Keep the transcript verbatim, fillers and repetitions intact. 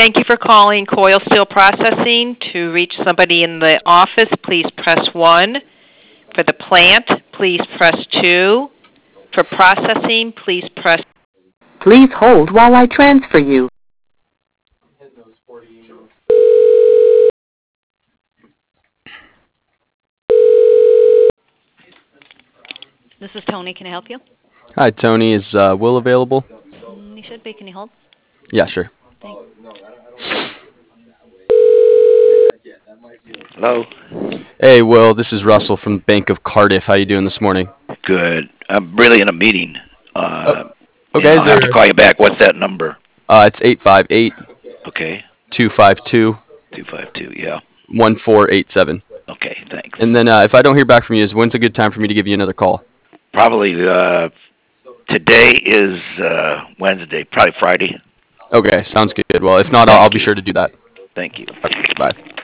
Thank you for calling Coil Steel Processing. To reach somebody in the office, please press one. For the plant, please press two. For processing, please press. Please hold while I transfer you. This is Tony. Can I help you? Hi, Tony. Is uh, Will available? Mm, you should be. Can you hold? Yeah, sure. Thanks. Hello. Hey, Will. This is Russell from Bank of Cardiff. How you doing this morning? Good. I'm really in a meeting. Oh, Uh, okay. and Is I'll have there? to call you back. What's that number? Uh, it's eight five eight Okay. two five two Two five two. Yeah. one four eight seven. Okay. Thanks. And then uh, if I don't hear back from you, is when's a good time for me to give you another call? Probably uh, today is uh, Wednesday. Probably Friday. Okay, sounds good. Well, if not, I'll, I'll be sure to do that. Thank you. Bye.